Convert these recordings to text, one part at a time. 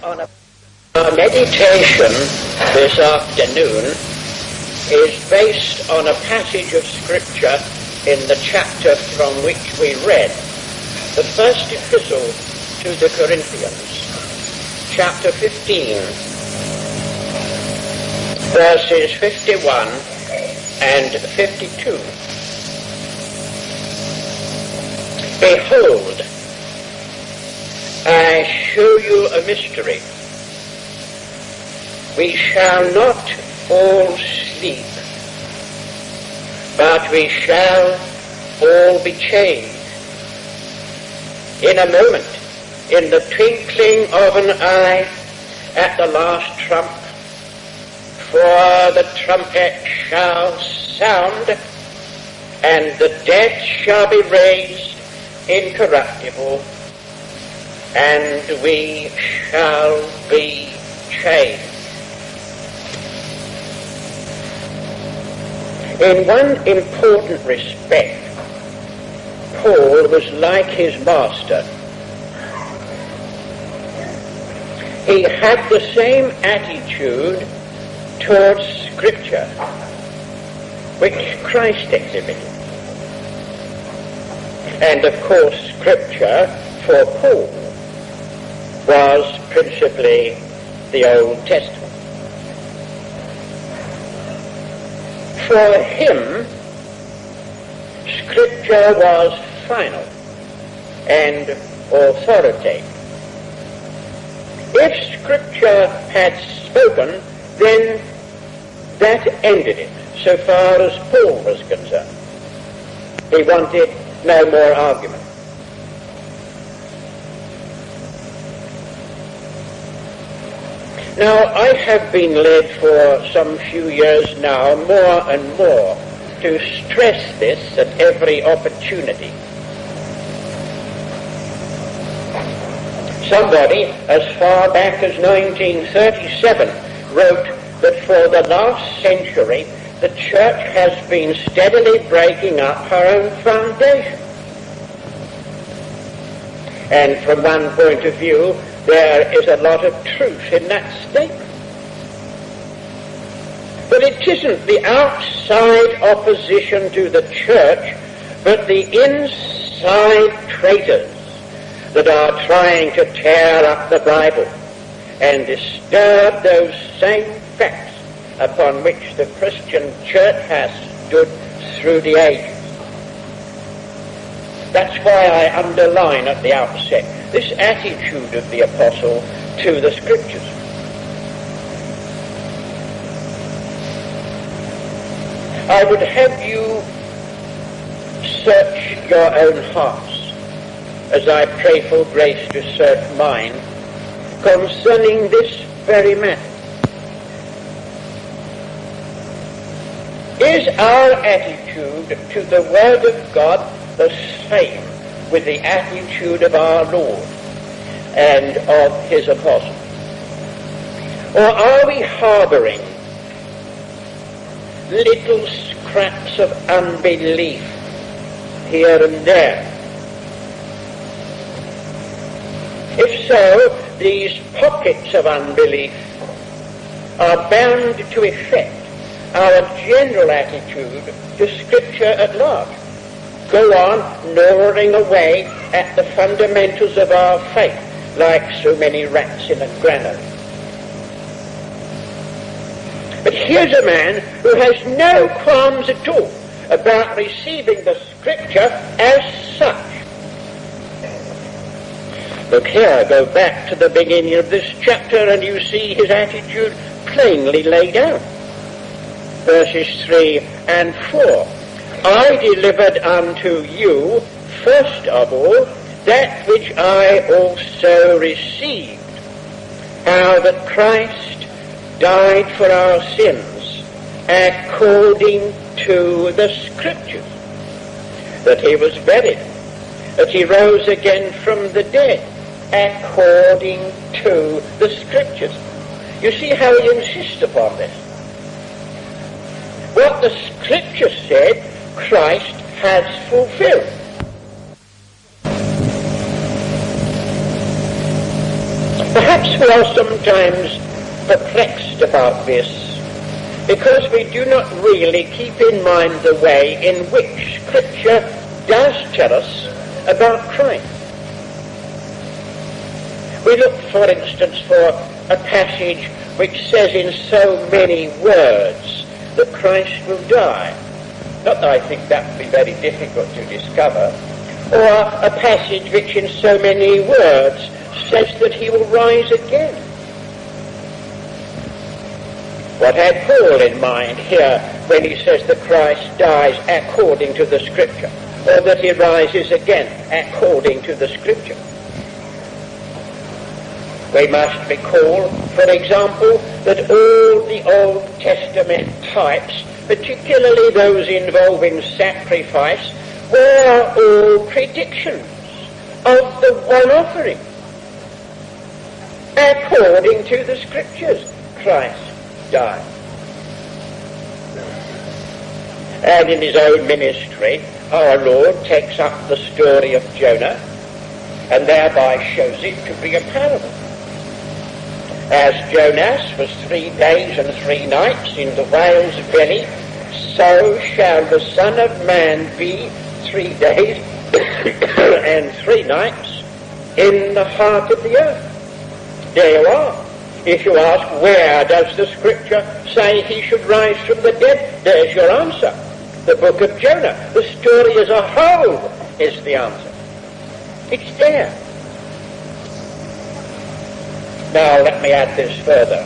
on our meditation this afternoon is based on a passage of Scripture in the chapter from which we read, the first epistle to the Corinthians, chapter 15, verses 51 and 52. Behold, I show you a mystery. We shall not all sleep, but we shall all be changed. In a moment, in the twinkling of an eye, at the last trump, for the trumpet shall sound, and the dead shall be raised incorruptible, and we shall be changed. In one important respect, Paul was like his master. He had the same attitude towards Scripture which Christ exhibited. And of course, Scripture for Paul was principally the Old Testament. For him, Scripture was final and authoritative. If Scripture had spoken, then that ended it, so far as Paul was concerned. He wanted no more argument. Now, I have been led for some few years now more and more to stress this at every opportunity. Somebody, as far back as 1937, wrote that for the last century the Church has been steadily breaking up her own foundation. And from one point of view, there is a lot of truth in that statement. But it isn't the outside opposition to the Church, but the inside traitors that are trying to tear up the Bible and disturb those same facts upon which the Christian Church has stood through the ages. That's why I underline at the outset this attitude of the Apostle to the Scriptures. I would have you search your own hearts, as I pray for grace to search mine, concerning this very matter. Is our attitude to the Word of God the same with the attitude of our Lord and of His Apostle? Or are we harboring little scraps of unbelief here and there? If so, these pockets of unbelief are bound to affect our general attitude to Scripture at large. Go on gnawing away at the fundamentals of our faith like so many rats in a granary. But here's a man who has no qualms at all about receiving the Scripture as such. Look here, go back to the beginning of this chapter and you see his attitude plainly laid out. Verses 3 and 4. I delivered unto you, first of all, that which I also received, how that Christ died for our sins, according to the Scriptures, that he was buried, that he rose again from the dead, according to the Scriptures. You see how he insists upon this. What the Scripture said, Christ has fulfilled. Perhaps Perhaps we are sometimes perplexed about this because we do not really keep in mind the way in which Scripture does tell us about Christ. We look, for instance, for a passage which says in so many words that Christ will die. Not that I think that would be very difficult to discover. Or a passage which in so many words says that he will rise again. What had Paul in mind here when he says that Christ dies according to the Scripture, or that he rises again according to the Scripture? We must recall, for example, that all the Old Testament types, particularly those involving sacrifice, were all predictions of the one offering. According to the Scriptures, Christ died. And in his own ministry, our Lord takes up the story of Jonah and thereby shows it to be a parable. As Jonas was 3 days and 3 nights in the whale's belly, so shall the Son of Man be 3 days and 3 nights in the heart of the earth. There you are. If you ask, where does the Scripture say he should rise from the dead? There's your answer. The book of Jonah. The story as a whole is the answer. It's there. Now let me add this further.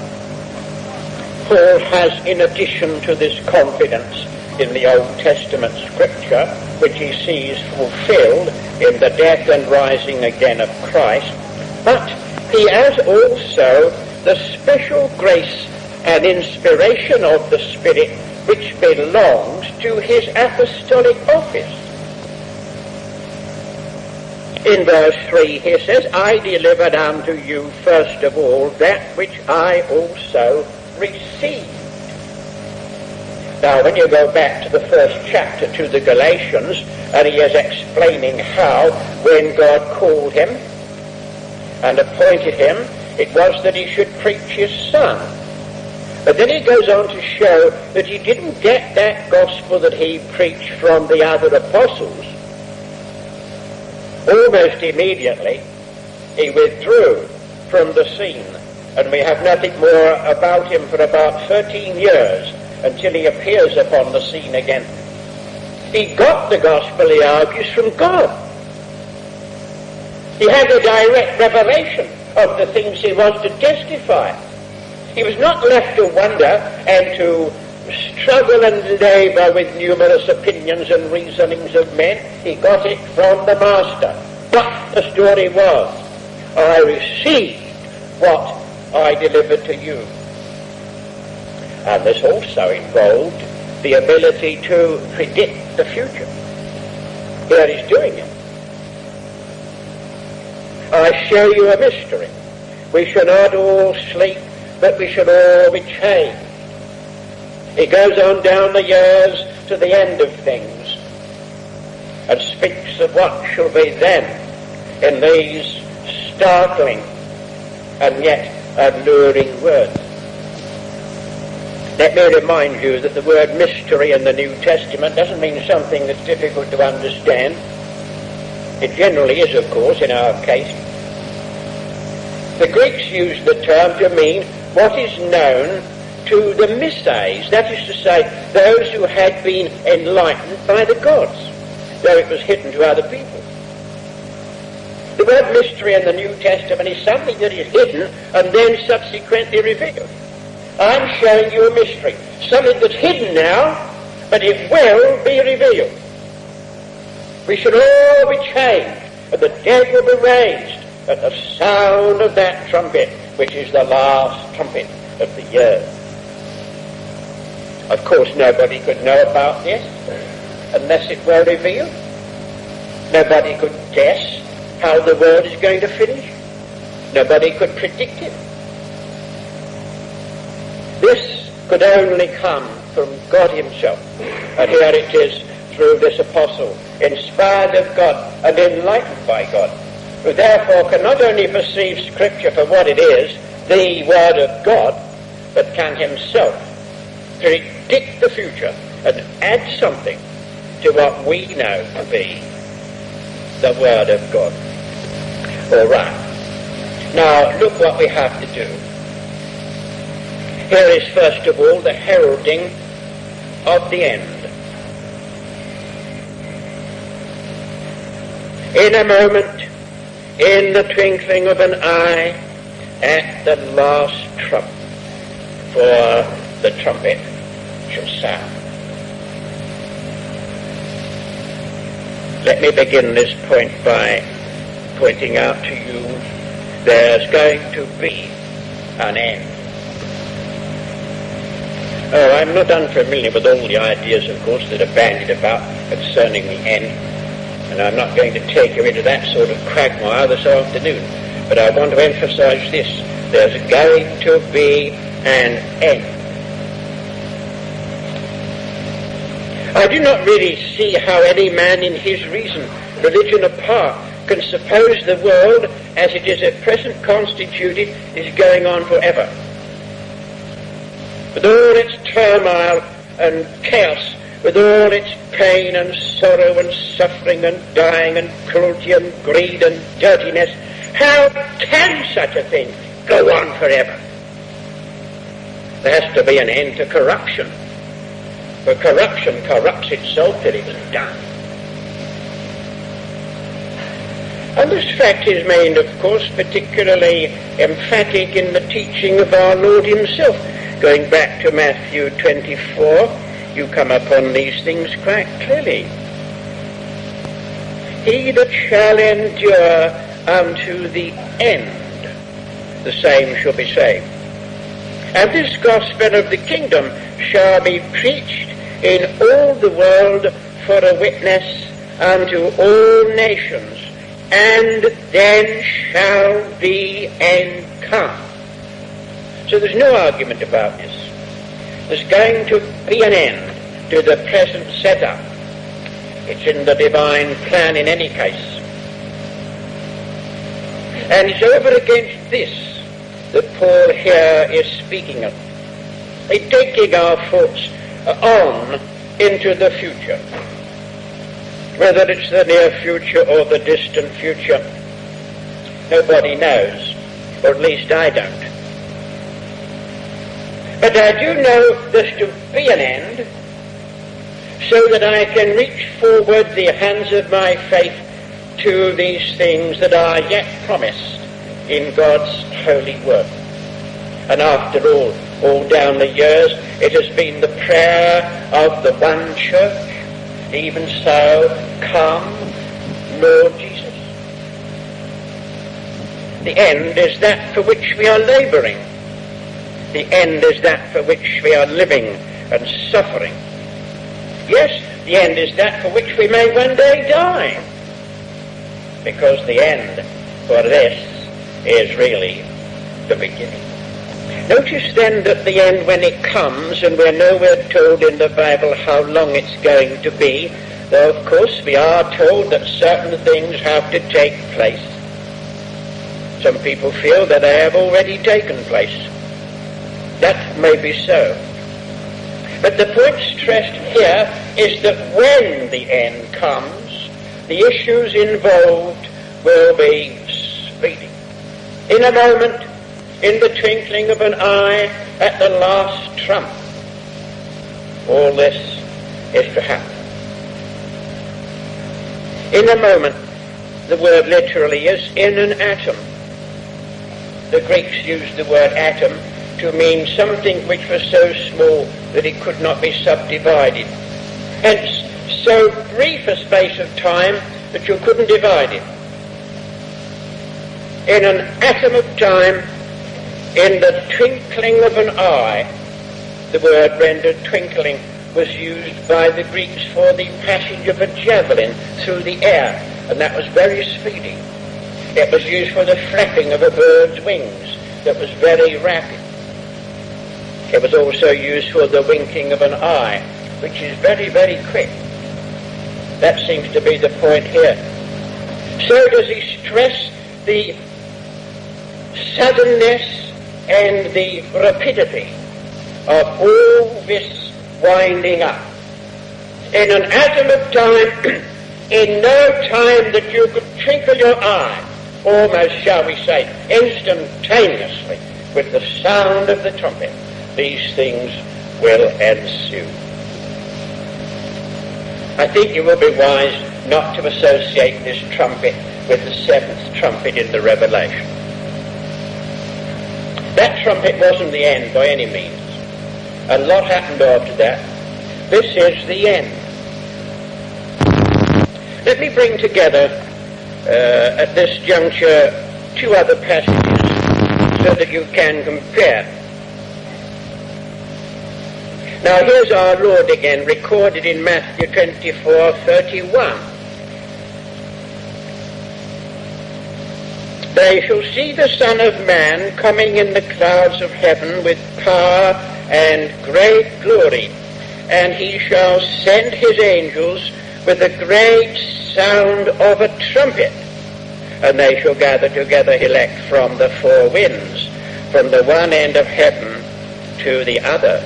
Paul has, in addition to this confidence in the Old Testament Scripture, which he sees fulfilled in the death and rising again of Christ, but he has also the special grace and inspiration of the Spirit which belongs to his apostolic office. In verse 3 he says, I delivered unto you first of all that which I also received. Now when you go back to the first chapter to the Galatians, and he is explaining how when God called him and appointed him, it was that he should preach his Son. But then he goes on to show that he didn't get that gospel that he preached from the other apostles. Almost immediately he withdrew from the scene, and we have nothing more about him for about 13 years until he appears upon the scene again. He got the gospel, he argues, from God. He had a direct revelation of the things he was to testify. He was not left to wonder and to struggle and labour with numerous opinions and reasonings of men. He got it from the Master. But the story was, I received what I delivered to you. And this also involved the ability to predict the future. Here he's doing it. I show you a mystery. We shall not all sleep, but we shall all be changed. He goes on down the years to the end of things and speaks of what shall be then in these startling and yet alluring words. Let me remind you that the word mystery in the New Testament doesn't mean something that's difficult to understand. It generally is, of course, in our case. The Greeks used the term to mean what is known to the Messiahs, that is to say, those who had been enlightened by the gods, though it was hidden to other people. The word mystery in the New Testament is something that is hidden and then subsequently revealed. I'm showing you a mystery, something that's hidden now, but it will be revealed. We shall all be changed, and the dead will be raised at the sound of that trumpet, which is the last trumpet of the year. Of course, nobody could know about this unless it were revealed. Nobody could guess how the world is going to finish. Nobody could predict it. This could only come from God himself. And here it is through this apostle, inspired of God and enlightened by God, who therefore can not only perceive Scripture for what it is, the Word of God, but can himself predict the future and add something to what we know to be the Word of God. All right. Now, look what we have to do. Here is, first of all, the heralding of the end. In a moment, in the twinkling of an eye, at the last trump, for the trumpet shall sound. Let me begin this point by pointing out to you there's going to be an end. Oh, I'm not unfamiliar with all the ideas, of course, that are bandied about concerning the end, and I'm not going to take you into that sort of quagmire this afternoon, but I want to emphasize this. There's going to be an end. I do not really see how any man in his reason, religion apart, can suppose the world as it is at present constituted is going on forever. With all its turmoil and chaos, with all its pain and sorrow and suffering and dying and cruelty and greed and dirtiness, how can such a thing go on forever? There has to be an end to corruption, for corruption corrupts itself till it is done. And this fact is made, of course, particularly emphatic in the teaching of our Lord himself. Going back to Matthew 24, you come upon these things quite clearly. He that shall endure unto the end, the same shall be saved. And this gospel of the kingdom shall be preached in all the world for a witness unto all nations, and then shall the end come. So there's no argument about this. There's going to be an end to the present setup. It's in the divine plan in any case. And it's over against this that Paul here is speaking of. He's taking our thoughts on into the future. Whether it's the near future or the distant future, nobody knows, or at least I don't. But I do know there's to be an end, so that I can reach forward the hands of my faith to these things that are yet promised in God's holy word. And after all down the years, it has been the prayer of the one church, even so, come, Lord Jesus. The end is that for which we are laboring. The end is that for which we are living and suffering. Yes, the end is that for which we may one day die. Because the end for this is really the beginning. Notice then that the end, when it comes, and we're nowhere told in the Bible how long it's going to be, though of course we are told that certain things have to take place. Some people feel that they have already taken place. That may be so. But the point stressed here is that when the end comes, the issues involved will be speedy. In a moment, in the twinkling of an eye, at the last trump, all this is to happen. In a moment, the word literally is in an atom. The Greeks used the word atom to mean something which was so small that it could not be subdivided. Hence, so brief a space of time that you couldn't divide it. In an atom of time, in the twinkling of an eye, the word rendered twinkling was used by the Greeks for the passage of a javelin through the air, and that was very speedy. It was used for the flapping of a bird's wings that was very rapid. It was also used for the winking of an eye, which is very, very quick. That seems to be the point here. So does he stress the suddenness and the rapidity of all this winding up. In an atom of time, in no time that you could twinkle your eye, almost, shall we say, instantaneously, with the sound of the trumpet, these things will ensue. I think you will be wise not to associate this trumpet with the seventh trumpet in the Revelation. That trumpet wasn't the end by any means. A lot happened after that. This is the end. Let me bring together at this juncture two other passages so that you can compare. Now here's our Lord again, recorded in Matthew 24:31. They shall see the Son of Man coming in the clouds of heaven with power and great glory, and he shall send his angels with a great sound of a trumpet, and they shall gather together elect from the four winds, from the one end of heaven to the other.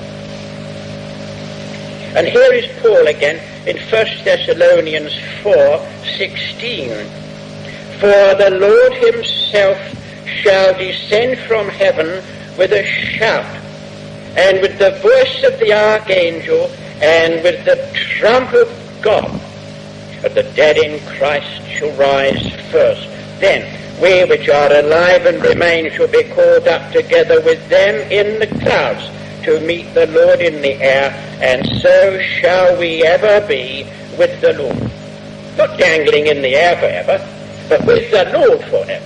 And here is Paul again in 1 Thessalonians 4:16. For the Lord himself shall descend from heaven with a shout, and with the voice of the archangel, and with the trump of God, and the dead in Christ shall rise first. Then we which are alive and remain shall be caught up together with them in the clouds to meet the Lord in the air, and so shall we ever be with the Lord. Not dangling in the air forever, but with the Lord forever.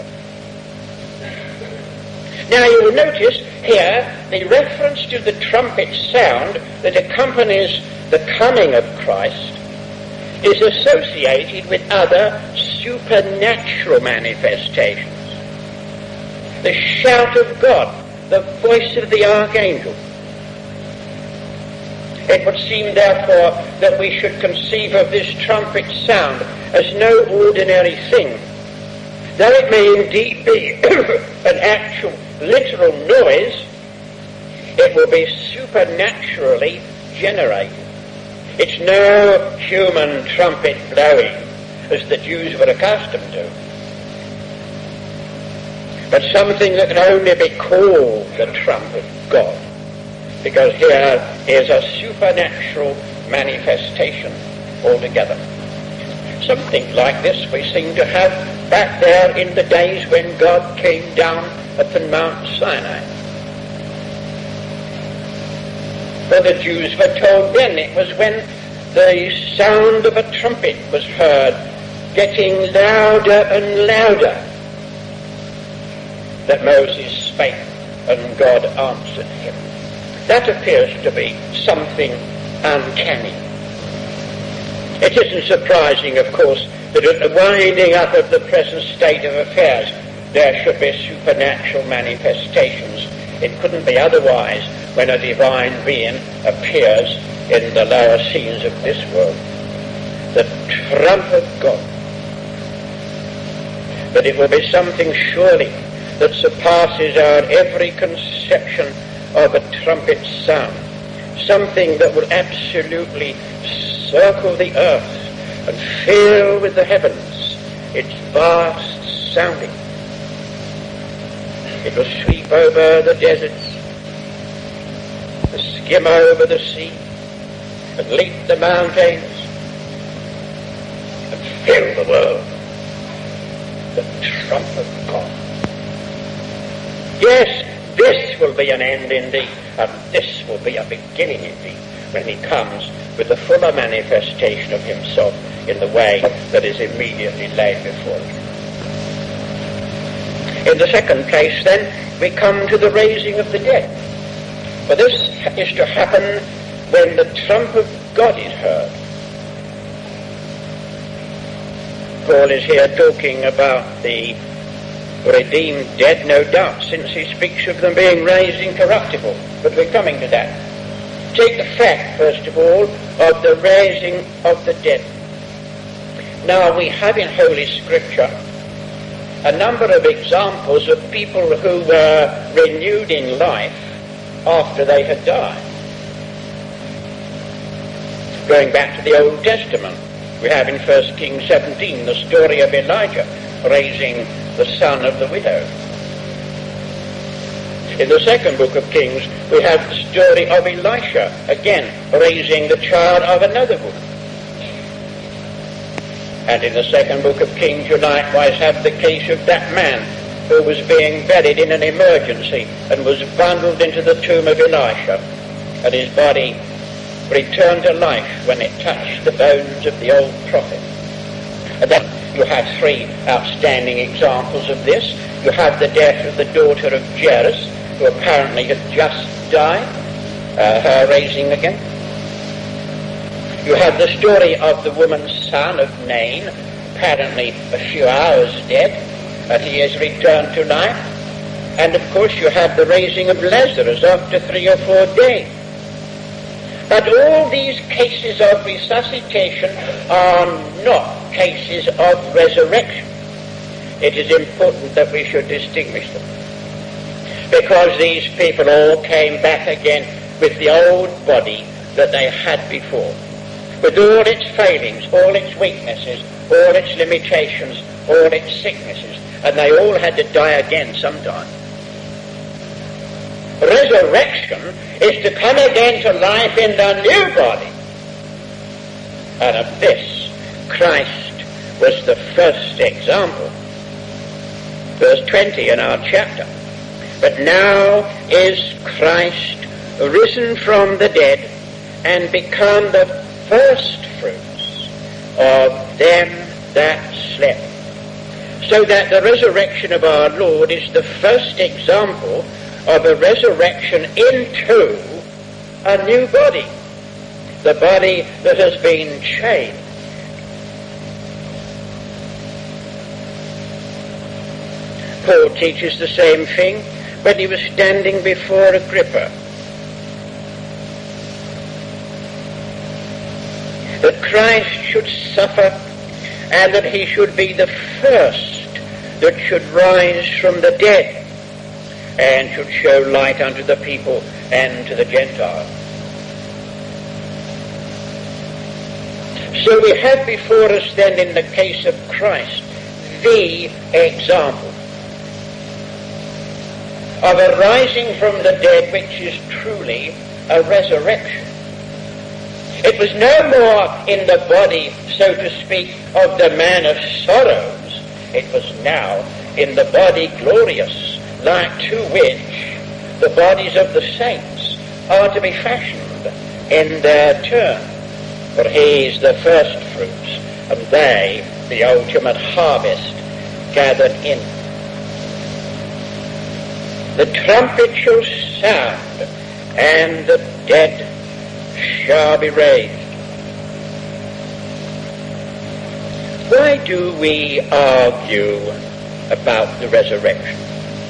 Now you will notice here the reference to the trumpet sound that accompanies the coming of Christ is associated with other supernatural manifestations. The shout of God, the voice of the archangel. It would seem, therefore, that we should conceive of this trumpet sound as no ordinary thing. Though it may indeed be an actual, literal noise, it will be supernaturally generated. It's no human trumpet blowing, as the Jews were accustomed to, but something that can only be called the trump of God, because here is a supernatural manifestation altogether. Something like this we seem to have back there in the days when God came down upon Mount Sinai. For the Jews were told then it was when the sound of a trumpet was heard, getting louder and louder, that Moses spake and God answered him. That appears to be something uncanny. It isn't surprising, of course, that at the winding up of the present state of affairs there should be supernatural manifestations. It couldn't be otherwise when a divine being appears in the lower scenes of this world. The trump of God. But it will be something surely that surpasses our every conception of a trumpet sound. Something that will absolutely circle the earth and fill with the heavens its vast sounding. It will sweep over the deserts, skim over the sea, and leap the mountains, and fill the world. The trump of God. Yes, this will be an end indeed, and this will be a beginning indeed, when he comes with the fuller manifestation of himself in the way that is immediately laid before him. In the second place, then, we come to the raising of the dead. For this is to happen when the trump of God is heard. Paul is here talking about the redeemed dead, no doubt, since he speaks of them being raised incorruptible. But we're coming to that. Take the fact, first of all, of the raising of the dead. Now, we have in Holy Scripture a number of examples of people who were renewed in life after they had died. Going back to the Old Testament, we have in 1 Kings 17 the story of Elijah raising the son of the widow. In the second book of Kings, we have the story of Elisha, again raising the child of another woman. And in the second book of Kings, you likewise have the case of that man who was being buried in an emergency and was bundled into the tomb of Elisha, and his body returned to life when it touched the bones of the old prophet. And then you have three outstanding examples of this. You have the death of the daughter of Jairus, who apparently had just died, her raising again. You have the story of the woman's son of Nain, apparently a few hours dead, and he is returned to life. And of course you have the raising of Lazarus after 3 or 4 days. But all these cases of resuscitation are not cases of resurrection. It is important that we should distinguish them, because these people all came back again with the old body that they had before, with all its failings, all its weaknesses, all its limitations, all its sicknesses, and they all had to die again sometime. Resurrection is to come again to life in the new body. And of this, Christ was the first example. Verse 20 in our chapter. But now is Christ risen from the dead and become the first fruits of them that slept. So that the resurrection of our Lord is the first example of a resurrection into a new body, the body that has been changed. Paul teaches the same thing when he was standing before Agrippa, that Christ should suffer and that he should be the first that should rise from the dead and should show light unto the people and to the Gentiles. So we have before us then, in the case of Christ, the example of a rising from the dead which is truly a resurrection. It was no more in the body, so to speak, of the man of sorrows. It was now in the body glorious, like to which the bodies of the saints are to be fashioned in their turn. For he is the first fruits, and they the ultimate harvest gathered in. The trumpet shall sound, and the dead shall be raised. Why do we argue about the resurrection?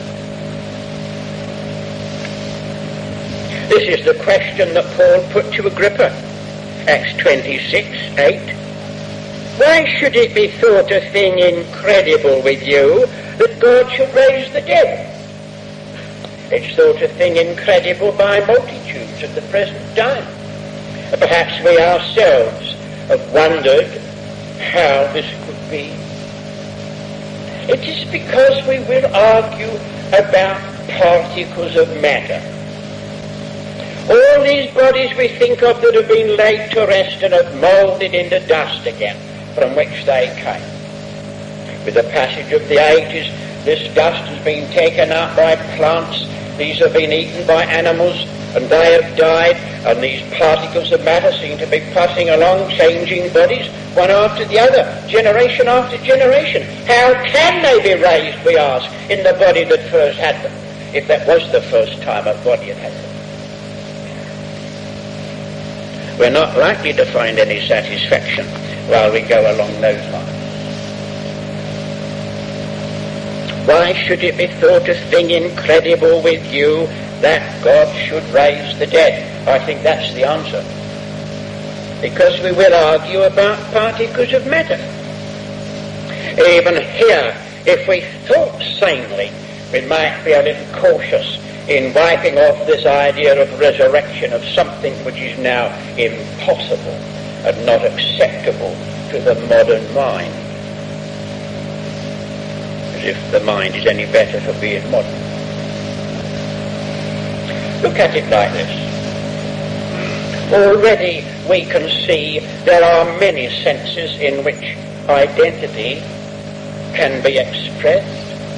This is the question that Paul put to Agrippa, Acts 26:8. Why should it be thought a thing incredible with you that God should raise the dead? It's thought a thing incredible by multitudes at the present time. Perhaps we ourselves have wondered how this could be. It is because we will argue about particles of matter. All these bodies we think of that have been laid to rest and have moulded into dust again from which they came. With the passage of the ages, this dust has been taken up by plants, these have been eaten by animals, and they have died, and these particles of matter seem to be passing along, changing bodies, one after the other, generation after generation. How can they be raised, we ask, in the body that first had them, if that was the first time a body had them? We're not likely to find any satisfaction while we go along those lines. Why should it be thought a thing incredible with you that God should raise the dead? I think that's the answer. Because we will argue about particles of matter. Even here, if we thought sanely, we might be a little cautious in wiping off this idea of resurrection of something which is now impossible and not acceptable to the modern mind. As if the mind is any better for being modern. Look at it like this. Already we can see there are many senses in which identity can be expressed.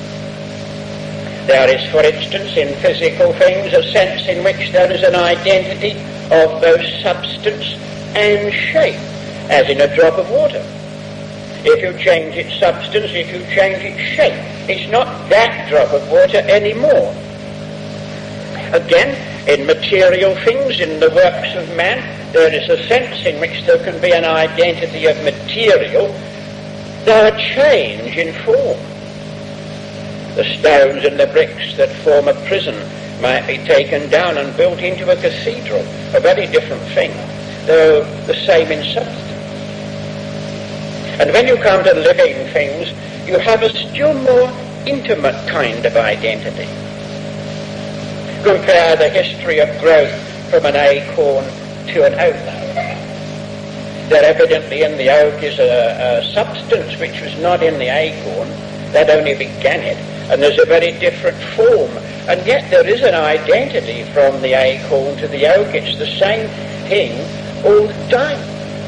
There is, for instance, in physical things, a sense in which there is an identity of both substance and shape, as in a drop of water. If you change its substance, if you change its shape, it's not that drop of water anymore. Again, in material things, in the works of man, there is a sense in which there can be an identity of material, though a change in form. The stones and the bricks that form a prison might be taken down and built into a cathedral, a very different thing, though the same in substance. And when you come to living things, you have a still more intimate kind of identity. Compare the history of growth from an acorn to an oak. There evidently in the oak is a substance which was not in the acorn, that only began it, and there's a very different form, and yet there is an identity from the acorn to the oak. It's the same thing all the time.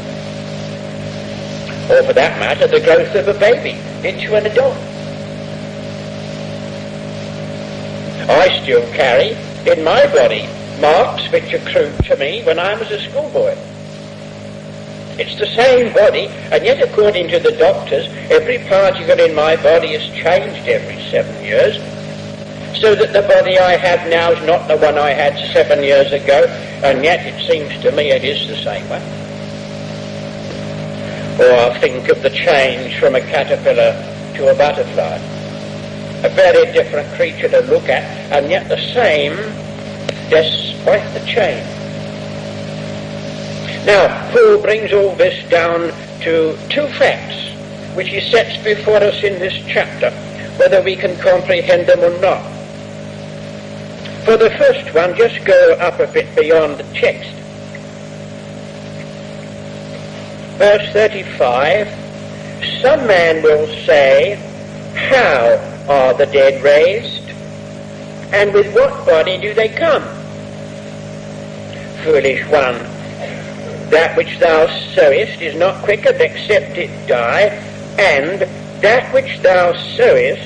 Or for that matter, the growth of a baby into an adult. I still carry in my body marks which accrued to me when I was a schoolboy. It's the same body, and yet according to the doctors, every particle in my body is changed every 7 years, so that the body I have now is not the one I had 7 years ago, and yet it seems to me it is the same one. Or think of the change from a caterpillar to a butterfly. A very different creature to look at, and yet the same despite the change. Now, Paul brings all this down to two facts, which he sets before us in this chapter, whether we can comprehend them or not. For the first one, just go up a bit beyond the text. Verse 35, some man will say, how are the dead raised? And with what body do they come? Foolish one, that which thou sowest is not quickened except it die, and that which thou sowest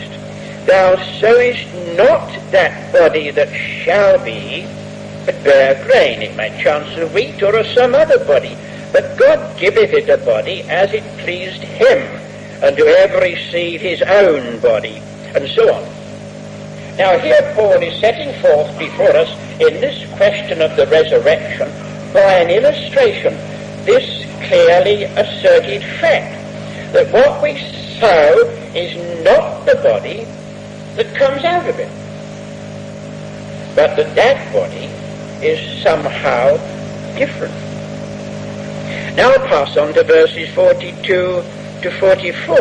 not that body that shall be, but bare grain. It may chance a wheat or of some other body. But God giveth it a body as it pleased him, and to every seed his own body, and so on. Now here Paul is setting forth before us in this question of the resurrection by an illustration this clearly asserted fact, that what we sow is not the body that comes out of it, but that body is somehow different. Now I'll pass on to verses 42 to 44.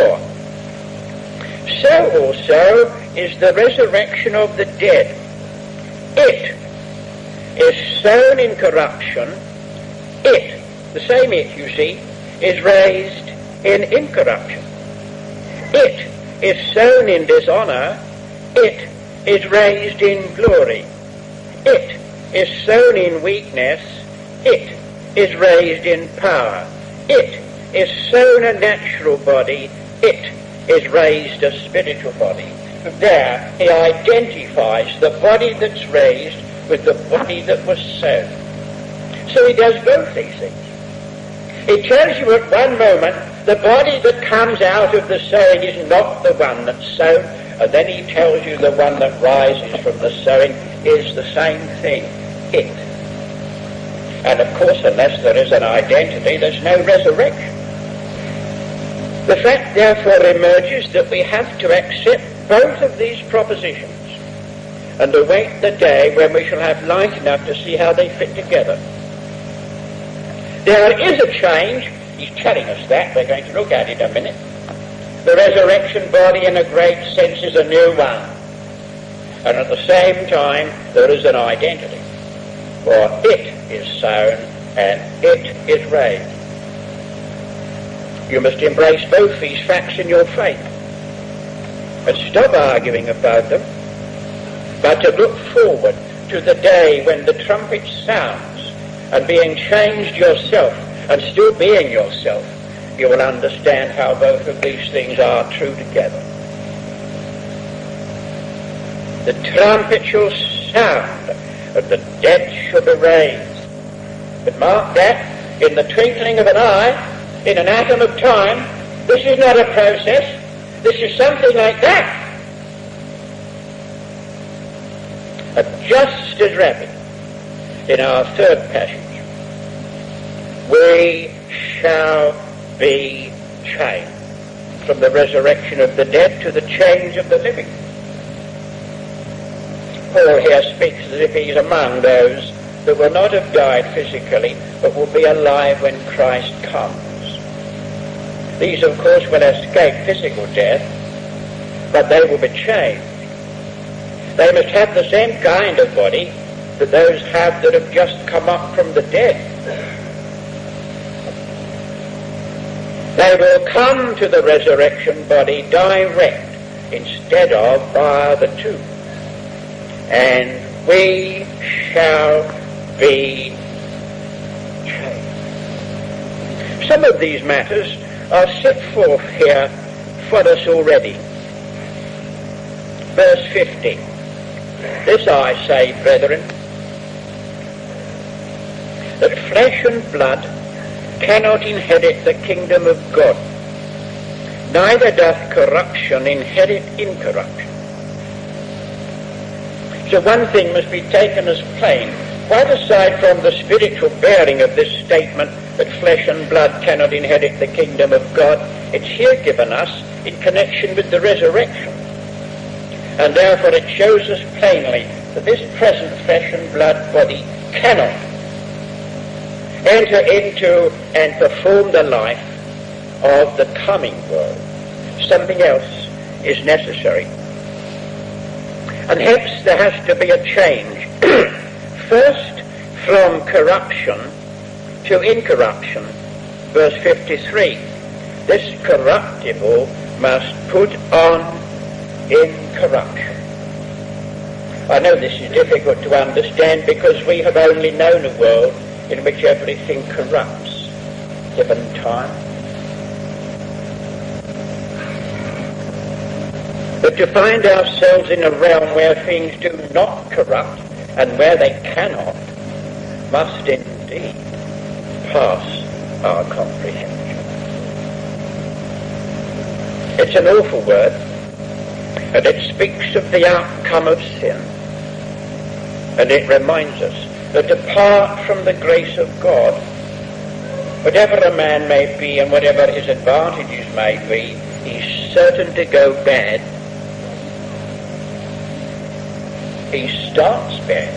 So also is the resurrection of the dead. It is sown in corruption. It, the same it, you see, is raised in incorruption. It is sown in dishonor. It is raised in glory. It is sown in weakness. It is raised in power. It is sown a natural body. It is raised a spiritual body. There he identifies the body that's raised with the body that was sown. So he does both these things. He tells you at one moment the body that comes out of the sowing is not the one that's sown, and then he tells you the one that rises from the sowing is the same thing, it. And of course, unless there is an identity, there's no resurrection. The fact therefore emerges that we have to accept both of these propositions and await the day when we shall have light enough to see how they fit together. There is a change. He's telling us that. We're going to look at it in a minute. The resurrection body in a great sense is a new one. And at the same time there is an identity. For it is sown and it is raised. You must embrace both these facts in your faith. And stop arguing about them, but to look forward to the day when the trumpet sounds, and being changed yourself, and still being yourself, you will understand how both of these things are true together. The trumpet shall sound, and the dead shall be raised. But mark that, in the twinkling of an eye, in an atom of time, this is not a process. This is something like that. And just as rapid, in our third passage, we shall be changed from the resurrection of the dead to the change of the living. Paul here speaks as if he's among those that will not have died physically, but will be alive when Christ comes. These, of course, will escape physical death, but they will be changed. They must have the same kind of body that those have that have just come up from the dead. They will come to the resurrection body direct instead of via the tomb. And we shall be changed. Some of these matters are set forth here for us already. Verse 50. This I say, brethren, that flesh and blood cannot inherit the kingdom of God, neither doth corruption inherit incorruption. So one thing must be taken as plain. Quite aside from the spiritual bearing of this statement that flesh and blood cannot inherit the kingdom of God, it's here given us in connection with the resurrection. And therefore it shows us plainly that this present flesh and blood body cannot enter into and perform the life of the coming world. Something else is necessary. And hence there has to be a change. First, from corruption to incorruption. Verse 53. This corruptible must put on incorruption. I know this is difficult to understand because we have only known a world in which everything corrupts, given time. But to find ourselves in a realm where things do not corrupt and where they cannot must indeed pass our comprehension. It's an awful word, and it speaks of the outcome of sin, and it reminds us that apart from the grace of God, whatever a man may be and whatever his advantages may be, he's certain to go bad. He starts bad.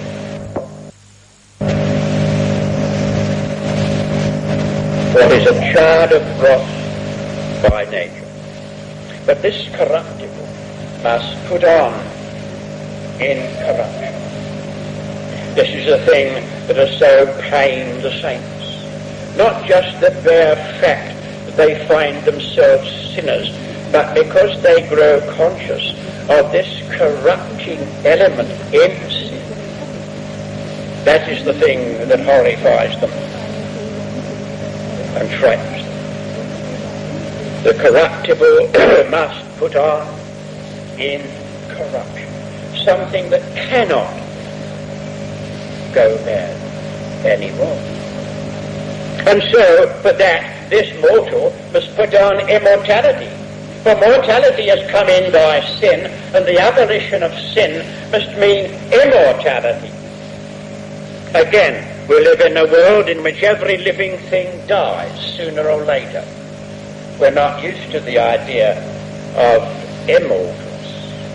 For he's a child of wrath by nature. But this corruptible must put on incorruption. This is a thing that has so pained the saints. Not just the bare fact that they find themselves sinners, but because they grow conscious of this corrupting element in sin. That is the thing that horrifies them and frightens them. The corruptible must put on incorruption. Something that cannot go bad anymore. And so, for that, this mortal must put on immortality. For mortality has come in by sin, and the abolition of sin must mean immortality. Again, we live in a world in which every living thing dies sooner or later. We're not used to the idea of immortals.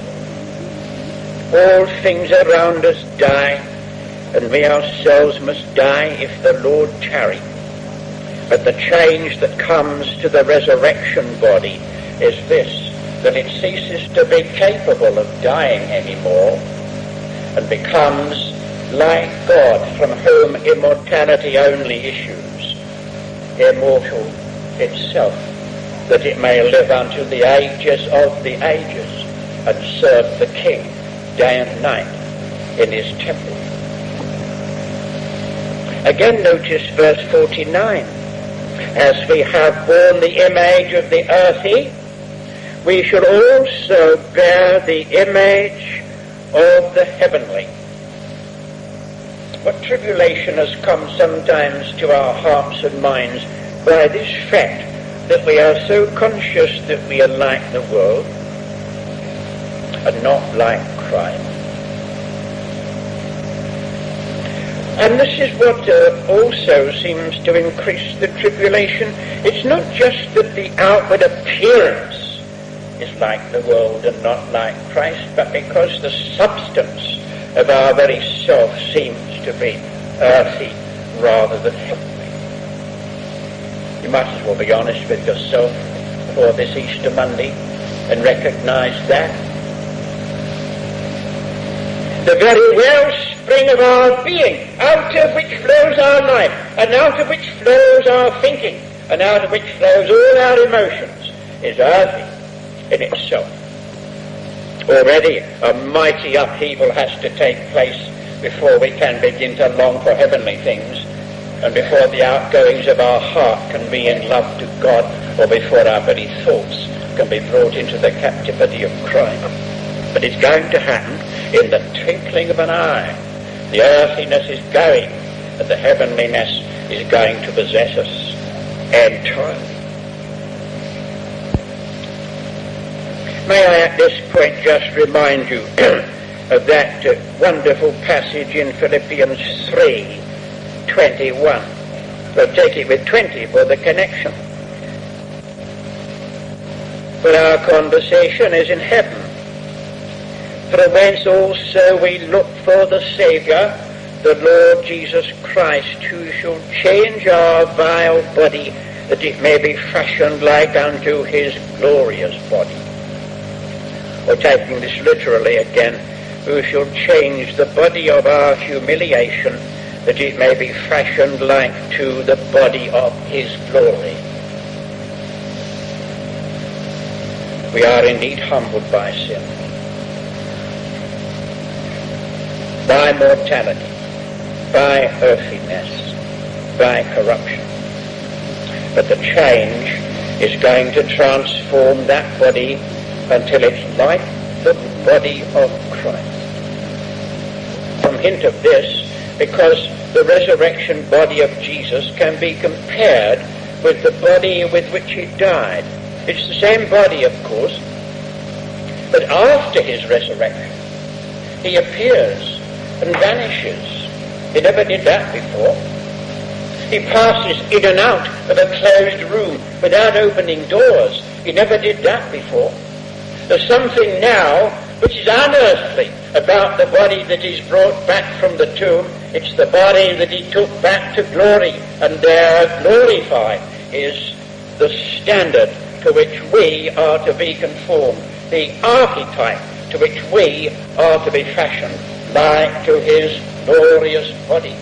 All things around us die, and we ourselves must die if the Lord tarry. But the change that comes to the resurrection body is this, that it ceases to be capable of dying anymore and becomes like God, from whom immortality only issues, immortal itself, that it may live unto the ages of the ages and serve the King day and night in his temple. Again, notice verse 49. As we have borne the image of the earthy, we should also bear the image of the heavenly. But tribulation has come sometimes to our hearts and minds by this fact that we are so conscious that we are like the world and not like Christ. And this is what also seems to increase the tribulation. It's not just that the outward appearance is like the world and not like Christ, but because the substance of our very self seems to be earthy rather than heavenly. You might as well be honest with yourself for this Easter Monday and recognize that. The very wellspring of our being, out of which flows our life, and out of which flows our thinking, and out of which flows all our emotions, is earthy in itself. Already a mighty upheaval has to take place before we can begin to long for heavenly things, and before the outgoings of our heart can be in love to God, or before our very thoughts can be brought into the captivity of Christ. But it's going to happen in the twinkling of an eye. The earthiness is going, and the heavenliness is going to possess us entirely. May I at this point just remind you of that wonderful passage in Philippians 3:21. We'll take it with 20 for the connection. But our conversation is in heaven, from whence also we look for the Saviour, the Lord Jesus Christ, who shall change our vile body, that it may be fashioned like unto his glorious body. Or taking this literally again, who shall change the body of our humiliation, that it may be fashioned like to the body of his glory. We are indeed humbled by sin, by mortality, by earthiness, by corruption. But the change is going to transform that body until it's like the body of Christ. Some hint of this, because the resurrection body of Jesus can be compared with the body with which he died. It's the same body, of course, but after his resurrection, he appears and vanishes. He never did that before. He passes in and out of a closed room without opening doors. He never did that before. There's something now which is unearthly about the body that is brought back from the tomb. It's the body that he took back to glory, and there glorified is the standard to which we are to be conformed, the archetype to which we are to be fashioned, like to his glorious body.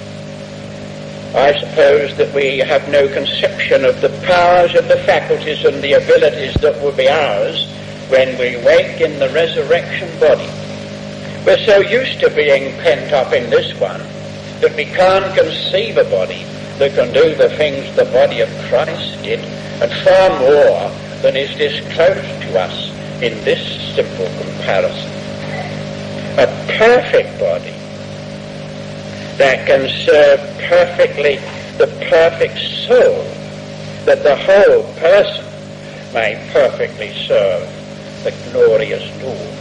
I suppose that we have no conception of the powers of the faculties and the abilities that will be ours when we wake in the resurrection body. We're so used to being pent up in this one that we can't conceive a body that can do the things the body of Christ did, and far more than is disclosed to us in this simple comparison. A perfect body that can serve perfectly the perfect soul, that the whole person may perfectly serve the glorious Lord.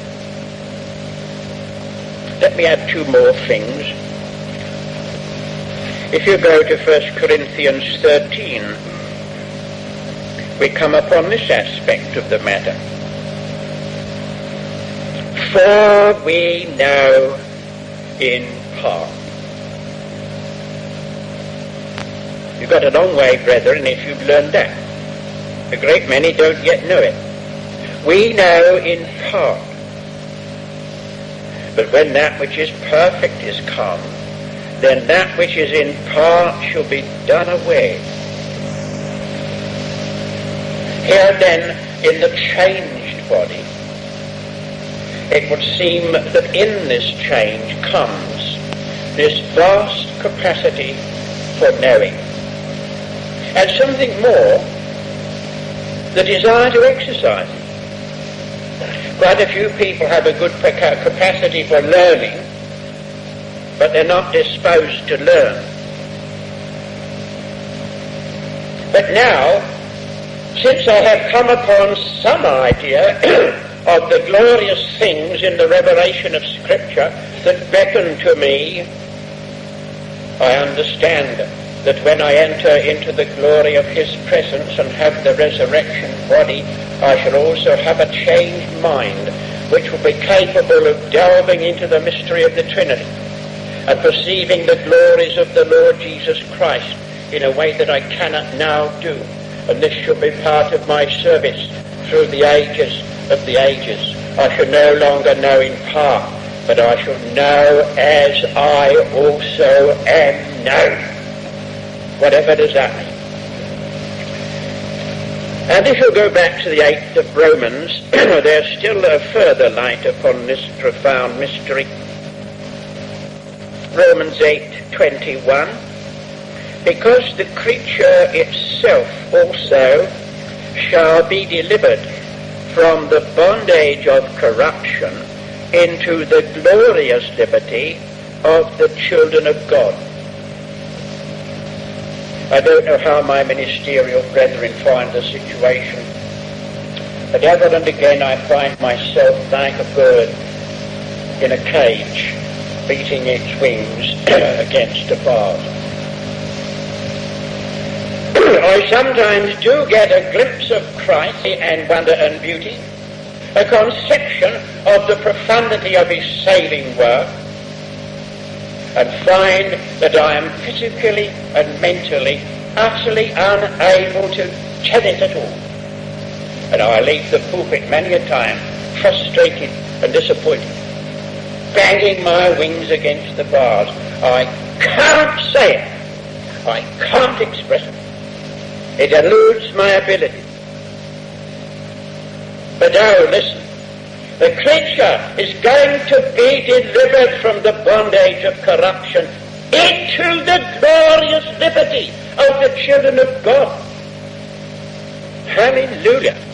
Let me add two more things. If you go to 1 Corinthians 13, we come upon this aspect of the matter. For we know in part. You've got a long way, brethren, if you've learned that. A great many don't yet know it. We know in part. But when that which is perfect is come, then that which is in part shall be done away. Here then, in the changed body, it would seem that in this change comes this vast capacity for knowing, and something more, the desire to exercise it. Quite a few people have a good capacity for learning, but they're not disposed to learn. But now, since I have come upon some idea of the glorious things in the revelation of Scripture that beckon to me, I understand that when I enter into the glory of His presence and have the resurrection body, I shall also have a changed mind, which will be capable of delving into the mystery of the Trinity and perceiving the glories of the Lord Jesus Christ in a way that I cannot now do. And this shall be part of my service through the ages of the ages. I shall no longer know in part, but I shall know as I also am known. Whatever does that mean? And if you go back to the 8th of Romans, there's still a further light upon this profound mystery. Romans 8:21, because the creature itself also shall be delivered from the bondage of corruption into the glorious liberty of the children of God. I don't know how my ministerial brethren find the situation, but ever and again I find myself like a bird in a cage, beating its wings against a bars. I sometimes do get a glimpse of Christ and wonder and beauty, a conception of the profundity of His saving work, and find that I am physically and mentally utterly unable to tell it at all. And I leave the pulpit many a time frustrated and disappointed, banging my wings against the bars. I can't say it. I can't express it. It eludes my ability. But oh, listen. The creature is going to be delivered from the bondage of corruption into the glorious liberty of the children of God. Hallelujah.